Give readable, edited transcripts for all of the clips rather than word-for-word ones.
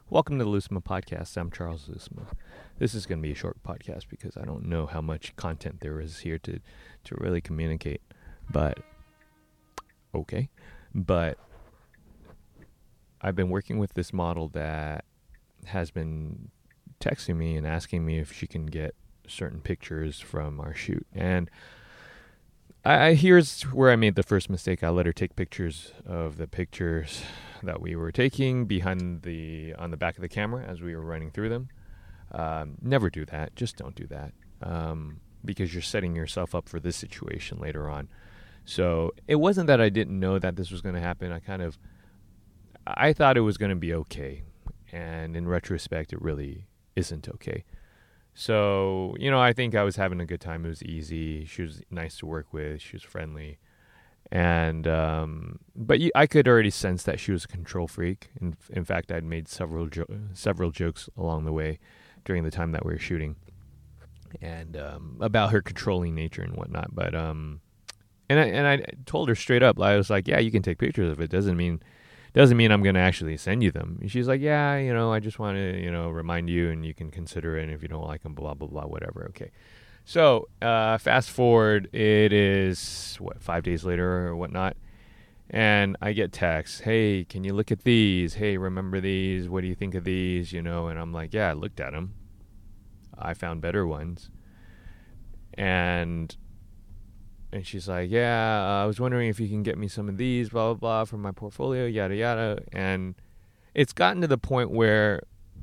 Welcome to the Lusma Podcast. I'm Charles Lusma. This is going to be a short podcast because I don't know how much content there is here to really communicate. But, okay. But I've been working with this model that has been texting me and asking me if she can get certain pictures from our shoot. And here's where I made the first mistake. I let her take pictures of the pictures that we were taking on the back of the camera as we were running through them. Never do that. Just don't do that. Because you're setting yourself up for this situation later on. So it wasn't that I didn't know that this was going to happen. I thought it was going to be okay. And in retrospect, it really isn't okay. So, I think I was having a good time. It was easy. She was nice to work with. She was friendly. And, but I could already sense that she was a control freak. In fact, I'd made several jokes along the way during the time that we were shooting, and about her controlling nature and whatnot. But and I told her straight up, I was like, yeah, you can take pictures of it. Doesn't mean I'm going to actually send you them. And she's like, yeah, I just want to, remind you, and you can consider it. And if you don't like them, blah, blah, blah, whatever. Okay. So, fast forward, it is, 5 days later or whatnot, and I get texts, hey, can you look at these? Hey, remember these? What do you think of these? And I'm like, yeah, I looked at them. I found better ones. And she's like, yeah, I was wondering if you can get me some of these, blah, blah, blah, from my portfolio, yada, yada. And it's gotten to the point where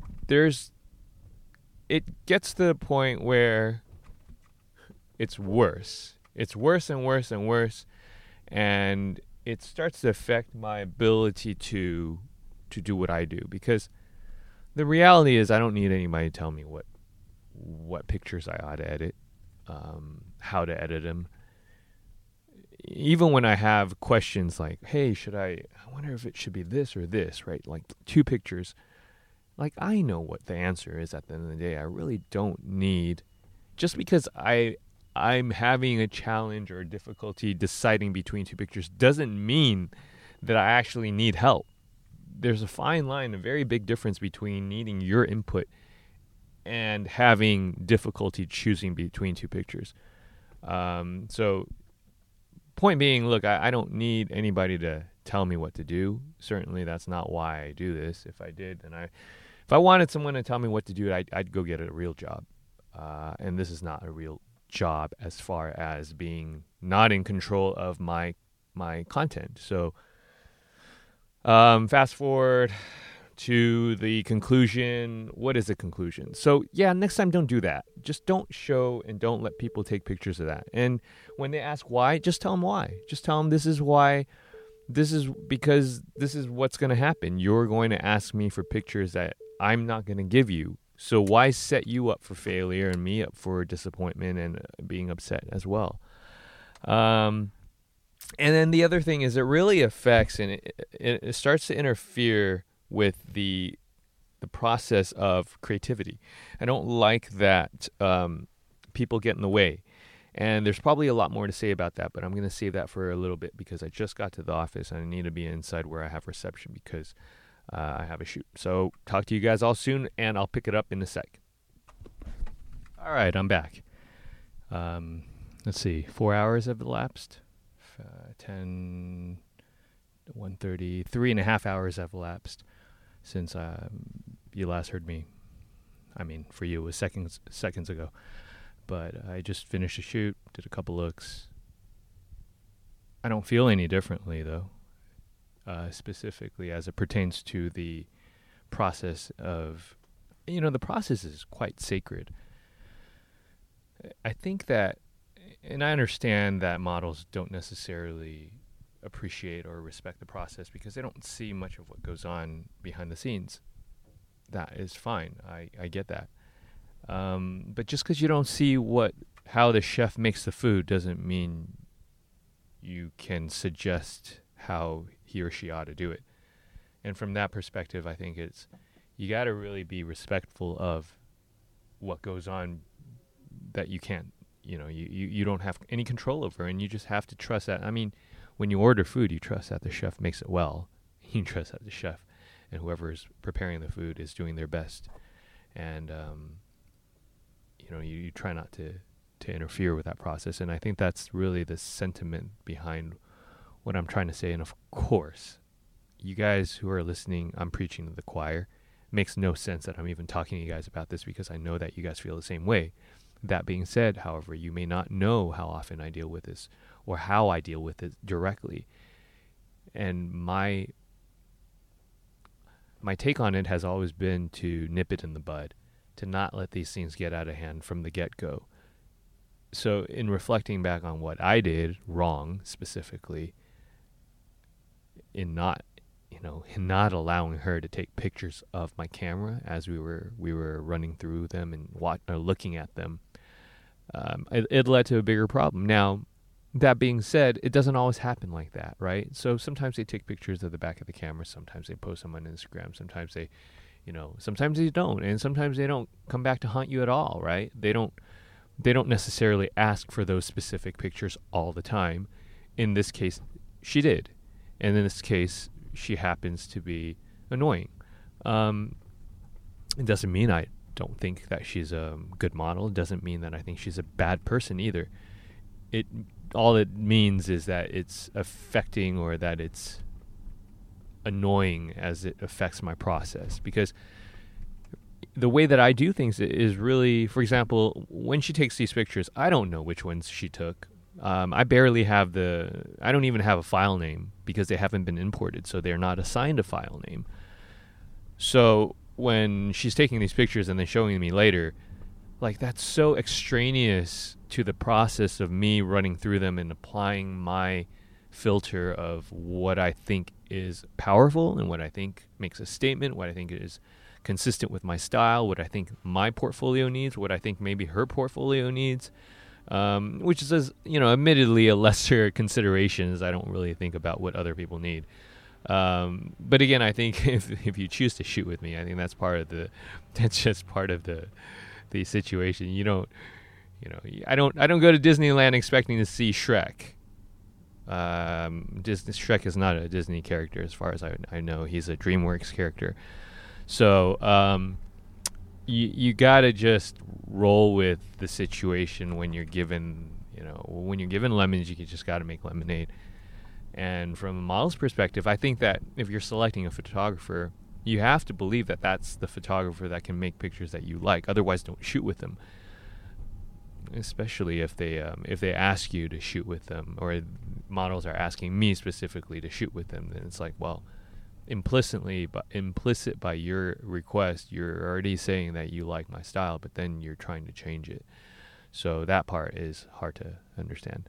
it gets to the point where it's worse. It's worse and worse and worse. And it starts to affect my ability to do what I do. Because the reality is I don't need anybody to tell me what pictures I ought to edit, how to edit them. Even when I have questions like, hey, I wonder if it should be this or this, right? Like 2 pictures. Like, I know what the answer is at the end of the day. I really don't need, just because I'm having a challenge or a difficulty deciding between 2 pictures doesn't mean that I actually need help. There's a fine line, a very big difference between needing your input and having difficulty choosing between 2 pictures. So point being, look, I don't need anybody to tell me what to do. Certainly that's not why I do this. If I did, then if I wanted someone to tell me what to do, I'd go get a real job. And this is not a real job as far as being not in control of my content. So fast forward to the conclusion. What is the conclusion? So yeah, next time don't do that. Just don't show and don't let people take pictures of that. And when they ask why, just tell them why. Just tell them this is why. This is because this is what's going to happen. You're going to ask me for pictures that I'm not going to give you. So why set you up for failure and me up for disappointment and being upset as well? And then the other thing is it really affects and it starts to interfere with the process of creativity. I don't like that people get in the way. And there's probably a lot more to say about that, but I'm going to save that for a little bit because I just got to the office and I need to be inside where I have reception because I have a shoot. So talk to you guys all soon, and I'll pick it up in a sec. All right, I'm back. Let's see, 4 hours have elapsed. 10, 1:30, 3.5 hours have elapsed since you last heard me. I mean, for you, it was seconds ago. But I just finished a shoot, did a couple looks. I don't feel any differently, though. Specifically as it pertains to the process of, the process is quite sacred. I think that, and I understand that models don't necessarily appreciate or respect the process because they don't see much of what goes on behind the scenes. That is fine. I get that. But just because you don't see how the chef makes the food doesn't mean you can suggest how he or she ought to do it. And from that perspective, I think you got to really be respectful of what goes on that you can't, you don't have any control over, and you just have to trust that. I mean, when you order food, you trust that the chef makes it well. You trust that the chef and whoever is preparing the food is doing their best. And you try not to interfere with that process. And I think that's really the sentiment behind what I'm trying to say. And of course, you guys who are listening, I'm preaching to the choir. It makes no sense that I'm even talking to you guys about this, because I know that you guys feel the same way. That being said, however, you may not know how often I deal with this or how I deal with it directly. And my take on it has always been to nip it in the bud, to not let these things get out of hand from the get-go. So in reflecting back on what I did wrong, specifically in not allowing her to take pictures of my camera as we were running through them and looking at them, it led to a bigger problem. Now, that being said, it doesn't always happen like that, right? So sometimes they take pictures of the back of the camera, sometimes they post them on Instagram, sometimes they don't, and sometimes they don't come back to haunt you at all, right? They don't necessarily ask for those specific pictures all the time. In this case, she did. And in this case, she happens to be annoying. It doesn't mean I don't think that she's a good model. It doesn't mean that I think she's a bad person either. All it means is that it's affecting, or that it's annoying as it affects my process. Because the way that I do things is really, for example, when she takes these pictures, I don't know which ones she took. I don't even have a file name, because they haven't been imported, so they're not assigned a file name. So when she's taking these pictures and then showing me later, like, that's so extraneous to the process of me running through them and applying my filter of what I think is powerful and what I think makes a statement, what I think is consistent with my style, what I think my portfolio needs, what I think maybe her portfolio needs, which is, admittedly a lesser consideration, as I don't really think about what other people need. But again, I think if you choose to shoot with me, I think that's just part of the situation. I don't go to Disneyland expecting to see Shrek. Shrek is not a Disney character as far as I know. He's a DreamWorks character. So you gotta just roll with the situation when you're given lemons. You just gotta make lemonade. And from a model's perspective, I think that if you're selecting a photographer, you have to believe that that's the photographer that can make pictures that you like. Otherwise, don't shoot with them. Especially if they ask you to shoot with them, or models are asking me specifically to shoot with them, then it's like, well, implicit by your request, you're already saying that you like my style, but then you're trying to change it. So that part is hard to understand.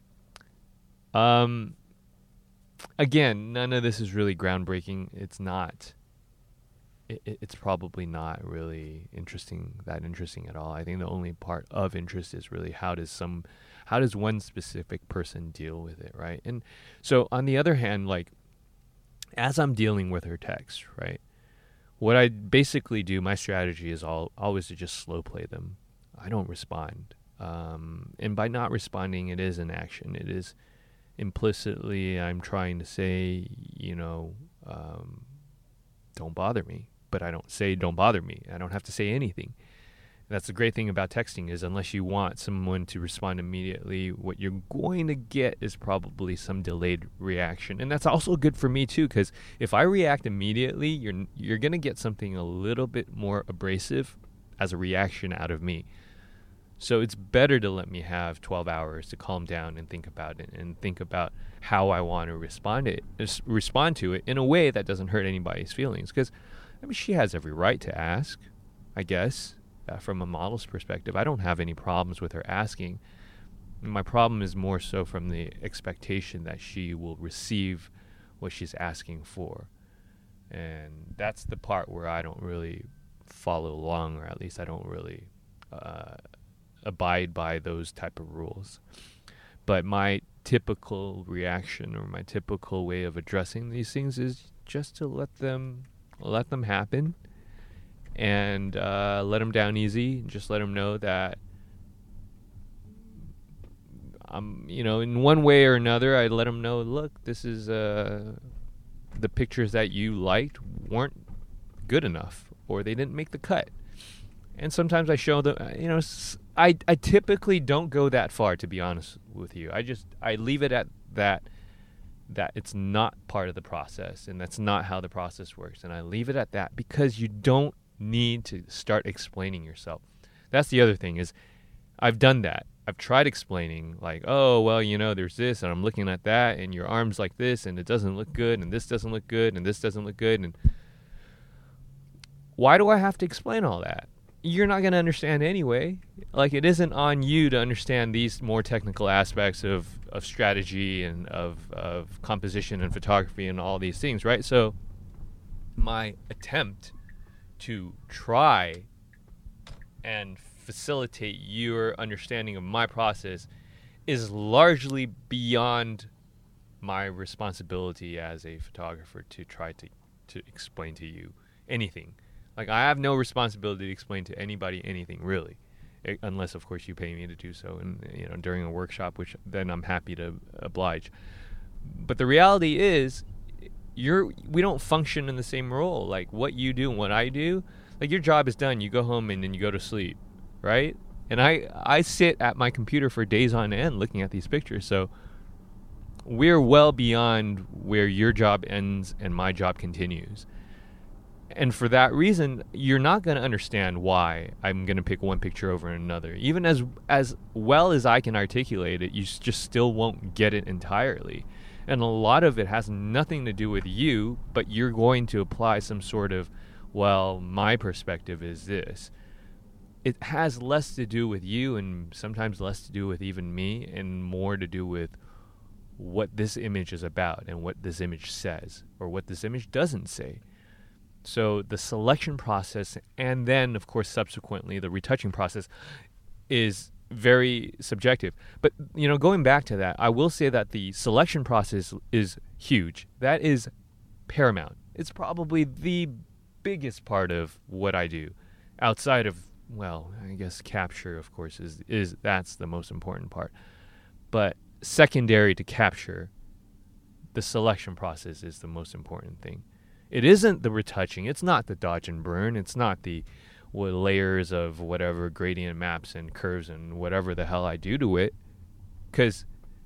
Again, none of this is really groundbreaking. It's not. It's probably not really interesting at all. I think the only part of interest is really how does one specific person deal with it, right? And so on the other hand, like, as I'm dealing with her text, right, what I basically do, my strategy is always to just slow play them. I don't respond. And by not responding, it is an action. It is implicitly, I'm trying to say, don't bother me. But I don't say don't bother me. I don't have to say anything. That's the great thing about texting, is unless you want someone to respond immediately, what you're going to get is probably some delayed reaction. And that's also good for me too, because if I react immediately, you're going to get something a little bit more abrasive as a reaction out of me. So it's better to let me have 12 hours to calm down and think about it, and think about how I want to respond to it in a way that doesn't hurt anybody's feelings. Because she has every right to ask, I guess. From a model's perspective, I don't have any problems with her asking. My problem is more so from the expectation that she will receive what she's asking for. And that's the part where I don't really follow along, or at least I don't really abide by those type of rules. But my typical reaction, or my typical way of addressing these things, is just to let them happen. And let them down easy. Just let them know that in one way or another, I let them know, look, this is the pictures that you liked weren't good enough, or they didn't make the cut. And sometimes I show them, I typically don't go that far, to be honest with you. I leave it at that it's not part of the process, and that's not how the process works. And I leave it at that because you don't need to start explaining yourself. That's the other thing is I've done that. I've tried explaining like, oh, well, there's this, and I'm looking at that, and your arm's like this, and it doesn't look good, and this doesn't look good, and this doesn't look good. And why do I have to explain all that? You're not going to understand anyway. Like, it isn't on you to understand these more technical aspects of strategy and of composition and photography and all these things, right? So my attempt to try and facilitate your understanding of my process is largely beyond my responsibility as a photographer to try to explain to you anything. Like, I have no responsibility to explain to anybody anything, really, unless, of course, you pay me to do so, and during a workshop, which then I'm happy to oblige. But the reality is, we don't function in the same role. Like, what you do and what I do, like, your job is done. You go home and then you go to sleep, right? And I sit at my computer for days on end looking at these pictures. So we're well beyond where your job ends and my job continues. And for that reason, you're not going to understand why I'm going to pick one picture over another. Even as well as I can articulate it, you just still won't get it entirely. And a lot of it has nothing to do with you, but you're going to apply some sort of, well, my perspective is this. It has less to do with you and sometimes less to do with even me and more to do with what this image is about and what this image says or what this image doesn't say. So the selection process and then, of course, subsequently the retouching process is very subjective. But, going back to that, I will say that the selection process is huge. That is paramount. It's probably the biggest part of what I do outside of, well, I guess capture, of course, is that's the most important part. But secondary to capture, the selection process is the most important thing. It isn't the retouching. It's not the dodge and burn. It's not the layers of whatever gradient maps and curves and whatever the hell I do to it. Because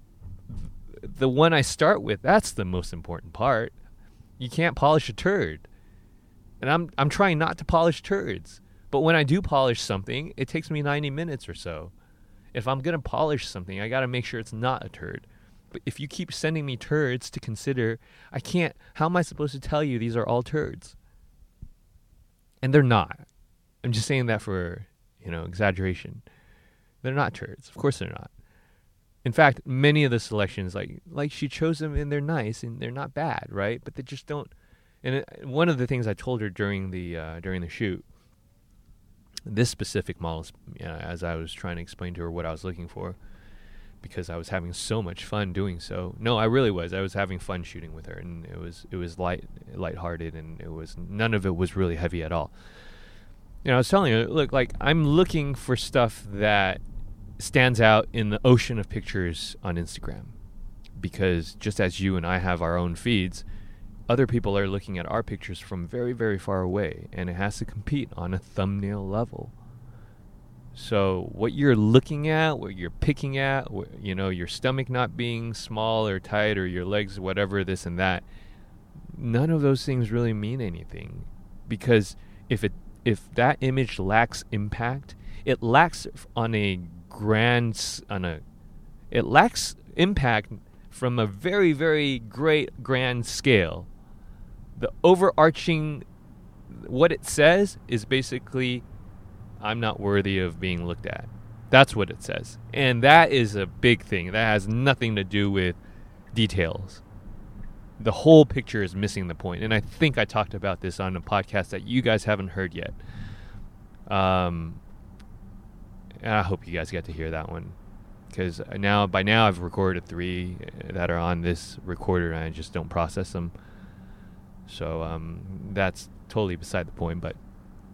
the one I start with, that's the most important part. You can't polish a turd. And I'm trying not to polish turds. But when I do polish something, it takes me 90 minutes or so. If I'm going to polish something, I got to make sure it's not a turd. But if you keep sending me turds to consider, I can't. How am I supposed to tell you these are all turds? And they're not. I'm just saying that for, exaggeration. They're not turds. Of course they're not. In fact, many of the selections, like she chose them and they're nice and they're not bad, right? But they just don't. And one of the things I told her during the shoot, this specific model, as I was trying to explain to her what I was looking for, because I was having so much fun doing so. No, I really was. I was having fun shooting with her, and it was lighthearted, and none of it was really heavy at all. I was telling her, look, like, I'm looking for stuff that stands out in the ocean of pictures on Instagram, because just as you and I have our own feeds, other people are looking at our pictures from very, very far away, and it has to compete on a thumbnail level. So what you're looking at, what you're picking at, your stomach not being small or tight or your legs, whatever, this and that, none of those things really mean anything. Because if that image lacks impact, it lacks it lacks impact from a very, very great grand scale. The overarching, what it says is basically, I'm not worthy of being looked at. That's what it says. And that is a big thing. That has nothing to do with details. The whole picture is missing the point. And I think I talked about this on a podcast that you guys haven't heard yet. And I hope you guys get to hear that one. Because by now I've recorded 3 that are on this recorder and I just don't process them. So that's totally beside the point. But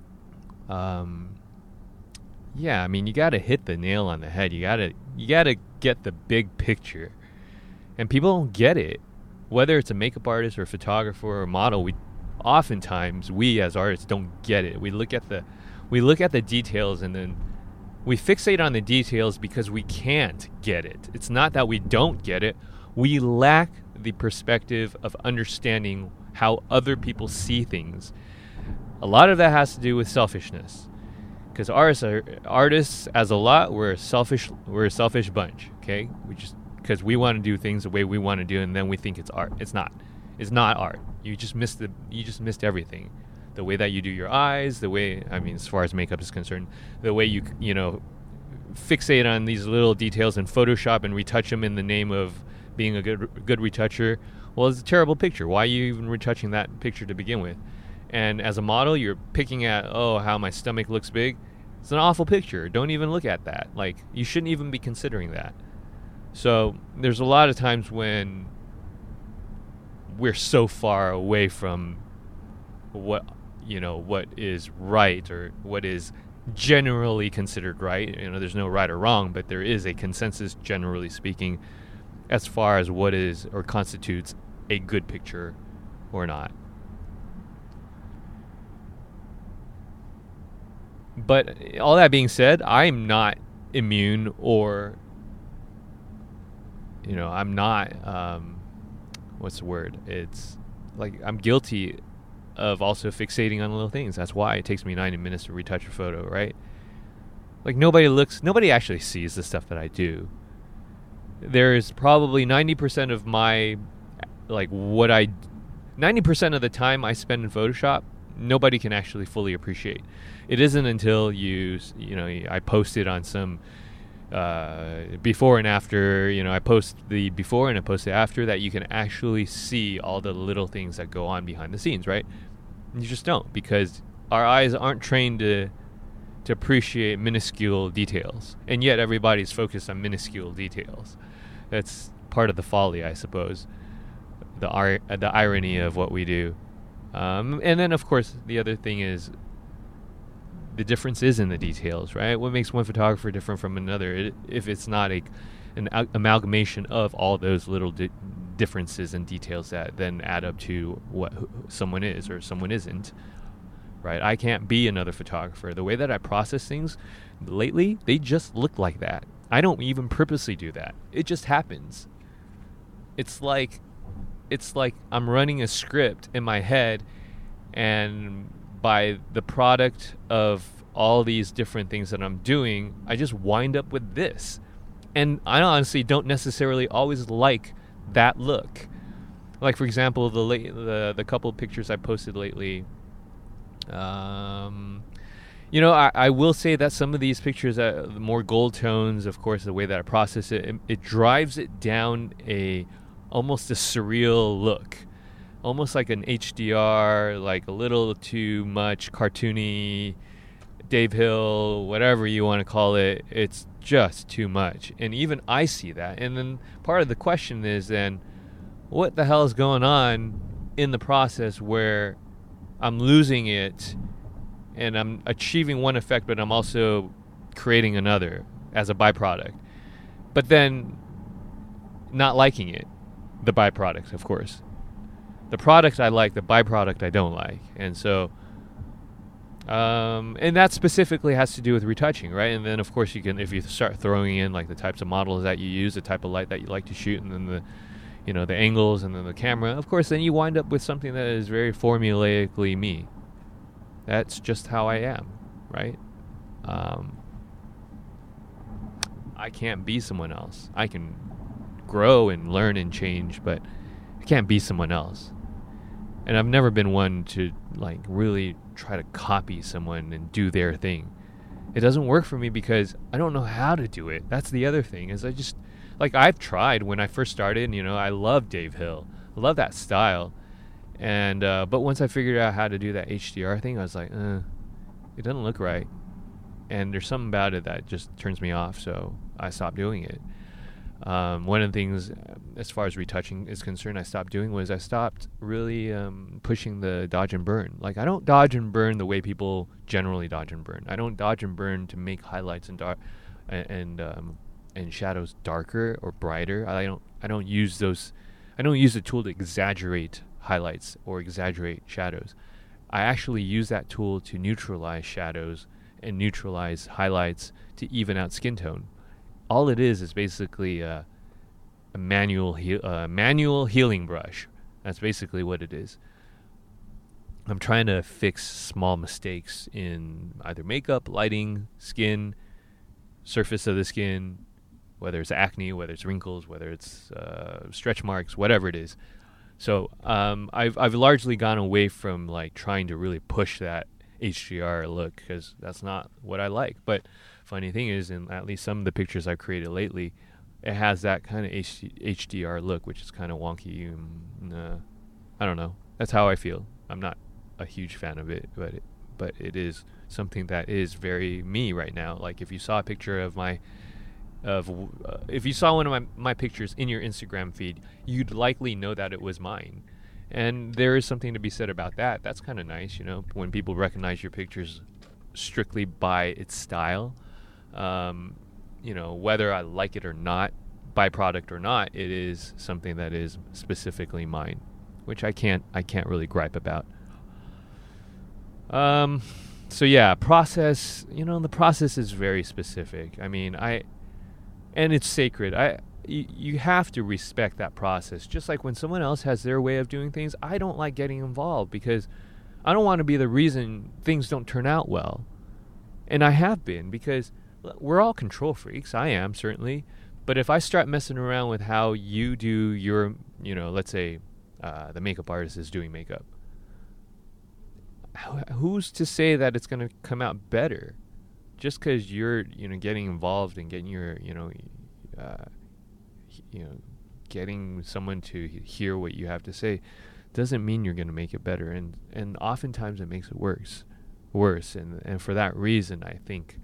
yeah, I mean, you got to hit the nail on the head. You got to get the big picture. And people don't get it. Whether it's a makeup artist or a photographer or a model, oftentimes we as artists don't get it. We look at the details, and then we fixate on the details because we can't get it. It's not that we don't get it. We lack the perspective of understanding how other people see things. A lot of that has to do with selfishness, because artists as a lot, we're a selfish bunch. Okay, we just, because we want to do things the way we want to do, and then we think it's art. It's not art. You just missed everything. The way that you do your eyes, the way, I mean, as far as makeup is concerned, the way you fixate on these little details in Photoshop and retouch them in the name of being a good retoucher. Well, it's a terrible picture. Why are you even retouching that picture to begin with? And as a model, you're picking at, how my stomach looks big. It's an awful picture. Don't even look at that. Like, you shouldn't even be considering that. So there's a lot of times when we're so far away from what is right, or what is generally considered right. There's no right or wrong, but there is a consensus, generally speaking, as far as what is or constitutes a good picture or not. But all that being said, I'm not immune, or I'm not what's the word? It's like I'm guilty of also fixating on little things. That's why it takes me 90 minutes to retouch a photo, right? Like nobody actually sees the stuff that I do. There's probably 90% of my 90% of the time I spend in Photoshop, nobody can actually fully appreciate. It isn't until I post it on some before and after, I post the before and I post the after, that you can actually see all the little things that go on behind the scenes, right? And you just don't, because our eyes aren't trained to appreciate minuscule details, and yet everybody's focused on minuscule details. That's part of the folly, I suppose, the irony of what we do. And then, of course, the other thing is the difference is in the details, right? What makes one photographer different from another, if it's not an amalgamation of all those little differences and details that then add up to what someone is or someone isn't, right? I can't be another photographer. The way that I process things lately, they just look like that. I don't even purposely do that. It just happens. It's like I'm running a script in my head, and by the product of all these different things that I'm doing, I just wind up with this. And I honestly don't necessarily always like that look. Like, for example, the couple of pictures I posted lately, I will say that some of these pictures, more gold tones, of course, the way that I process it drives it down almost a surreal look. Almost like an HDR, like a little too much cartoony, Dave Hill, whatever you want to call it. It's just too much. And even I see that. And then part of the question is then, what the hell is going on in the process where I'm losing it and I'm achieving one effect, but I'm also creating another as a byproduct, but then not liking it, the byproduct, of course. The product I like, the byproduct I don't like. And so, and that specifically has to do with retouching, right? And then, of course, you can, if you start throwing in like the types of models that you use, the type of light that you like to shoot, and then the angles, and then the camera, of course, then you wind up with something that is very formulaically me. That's just how I am, right? I can't be someone else. I can grow and learn and change, but I can't be someone else. And I've never been one to like really try to copy someone and do their thing. It doesn't work for me because I don't know how to do it. That's the other thing, is I've tried when I first started, I love Dave Hill. I love that style. And but once I figured out how to do that HDR thing, I was like, it doesn't look right. And there's something about it that just turns me off, so I stopped doing it. One of the things, as far as retouching is concerned, I stopped doing was I stopped really pushing the dodge and burn. Like, I don't dodge and burn the way people generally dodge and burn. I don't dodge and burn to make highlights and shadows darker or brighter. I don't use those. I don't use the tool to exaggerate highlights or exaggerate shadows. I actually use that tool to neutralize shadows and neutralize highlights to even out skin tone. All it is basically a manual healing brush. That's basically what it is. I'm trying to fix small mistakes in either makeup, lighting, skin, surface of the skin, whether it's acne, whether it's wrinkles, whether it's stretch marks, whatever it is. So I've largely gone away from like trying to really push that HDR look, because that's not what I like. But funny thing is, in at least some of the pictures I've created lately, it has that kind of HDR look, which is kind of wonky. I don't know. That's how I feel. I'm not a huge fan of it, but it is something that is very me right now. Like if you saw a picture of if you saw one of my pictures in your Instagram feed, you'd likely know that it was mine. And there is something to be said about that. That's kind of nice, when people recognize your pictures strictly by its style. Whether I like it or not, byproduct or not, it is something that is specifically mine, which I can't really gripe about. So yeah, process, the process is very specific. I mean, and it's sacred. You have to respect that process. Just like when someone else has their way of doing things, I don't like getting involved because I don't want to be the reason things don't turn out well. And I have been, because we're all control freaks. I am, certainly. But if I start messing around with how you do your, let's say the makeup artist is doing makeup, who's to say that it's going to come out better? Just because you're, getting involved and getting your, getting someone to hear what you have to say, doesn't mean you're going to make it better. And oftentimes it makes it worse. And for that reason, I think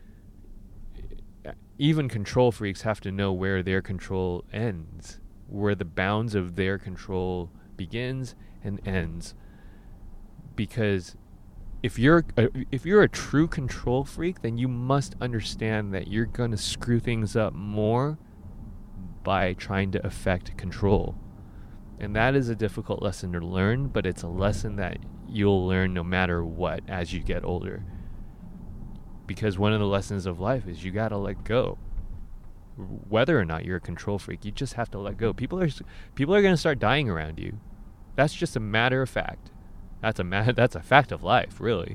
even control freaks have to know where their control ends, where the bounds of their control begins and ends. Because if you're a true control freak, then you must understand that you're going to screw things up more by trying to affect control. And that is a difficult lesson to learn, but it's a lesson that you'll learn no matter what as you get older. Because one of the lessons of life is you got to let go. Whether or not you're a control freak, you just have to let go. People are going to start dying around you. That's just a matter of fact. That's a fact of life, really.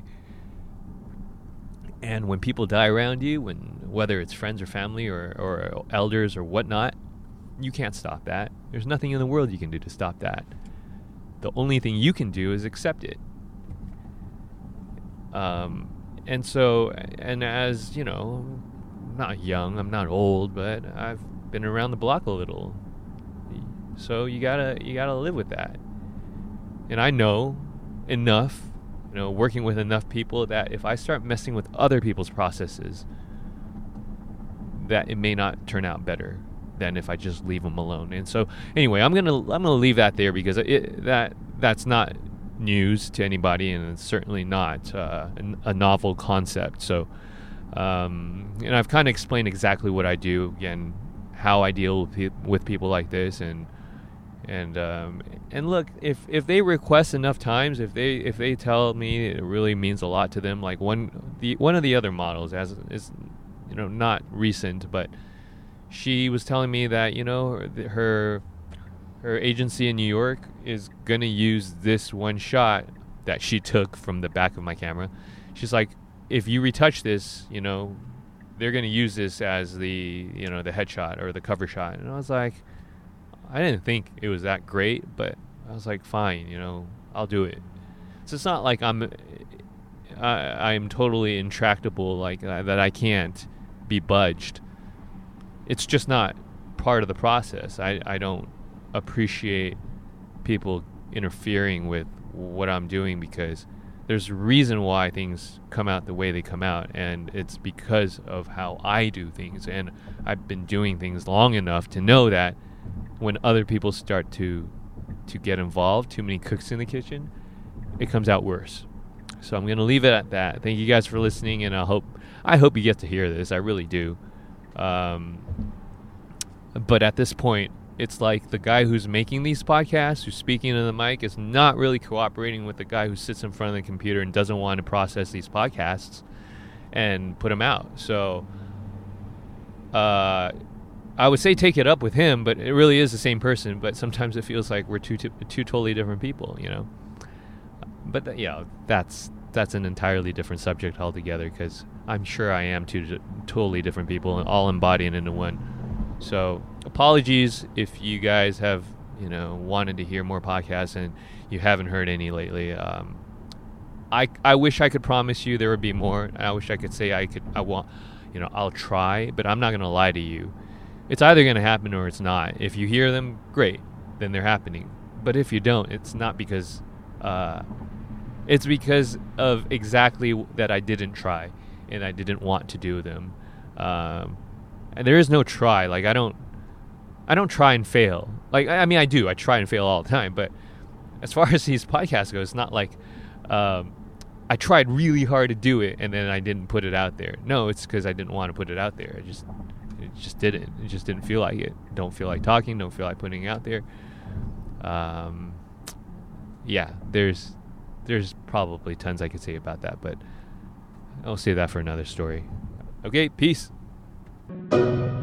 And when people die around you, whether it's friends or family or elders or whatnot, you can't stop that. There's nothing in the world you can do to stop that. The only thing you can do is accept it. And as, I'm not young, I'm not old, but I've been around the block a little. So you gotta live with that. And I know enough, working with enough people, that if I start messing with other people's processes, that it may not turn out better than if I just leave them alone. And so anyway, I'm gonna leave that there, because that's not news to anybody, and it's certainly not a novel concept. So and I've kind of explained exactly what I do, again, how I deal with people like this, and look, if they request enough times, if they tell me it really means a lot to them, like one of the other models is not recent, but she was telling me that her agency in New York is gonna use this one shot that she took from the back of my camera. She's like, if you retouch this, they're gonna use this as the the headshot or the cover shot. And I was like, I didn't think it was that great, but I was like, fine, I'll do it. So it's not like I'm totally intractable, like that I can't be budged. It's just not part of the process. I don't appreciate people interfering with what I'm doing, because there's a reason why things come out the way they come out, and it's because of how I do things. And I've been doing things long enough to know that when other people start to get involved, too many cooks in the kitchen, it comes out worse. So I'm going to leave it at that. Thank you guys for listening, and I hope you get to hear this. I really do. But at this point, it's like the guy who's making these podcasts, who's speaking to the mic, is not really cooperating with the guy who sits in front of the computer and doesn't want to process these podcasts and put them out. So I would say take it up with him, but it really is the same person. But sometimes it feels like we're two totally different people, you know. But that's an entirely different subject altogether, because I'm sure I am two totally different people, all embodied into one. So apologies if you guys have, wanted to hear more podcasts and you haven't heard any lately. I wish I could promise you there would be more. I wish I could say I'll try, but I'm not going to lie to you. It's either going to happen or it's not. If you hear them, great, then they're happening. But if you don't, it's not because, it's because of exactly that I didn't try and I didn't want to do them. And there is no try. Like, I don't try and fail. Like, I mean, I do. I try and fail all the time. But as far as these podcasts go, it's not like I tried really hard to do it and then I didn't put it out there. No, it's because I didn't want to put it out there. It just didn't. It just didn't feel like it. Don't feel like talking. Don't feel like putting it out there. Yeah, there's probably tons I could say about that, but I'll save that for another story. Okay, peace.